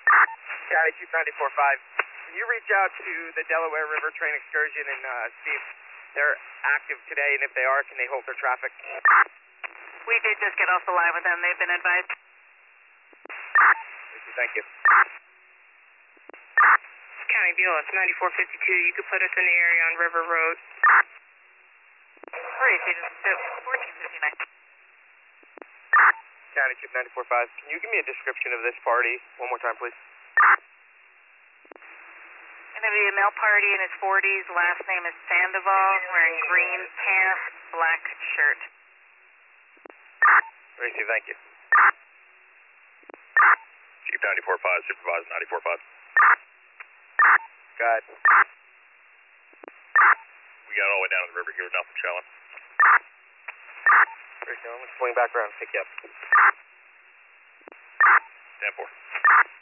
County Chief 94.5. Can you reach out to the Delaware River Train Excursion and see if they're active today, and if they are, can they hold their traffic? We did just get off the line with them. They've been advised. Thank you. County Buell, it's 9452. You could put us in the area on River Road. Hurry, 1459. County Chief 94.5. Can you give me a description of this party one more time, please? Going to be a male party in his 40s. Last name is Sandoval. Wearing green pants, black shirt. Tracy, thank you. Chief 94.5, Supervisor 94.5. Go ahead. We got all the way down to the river here with nothing showing. Tracy, I'm going to swing back around and pick you up. 10-4.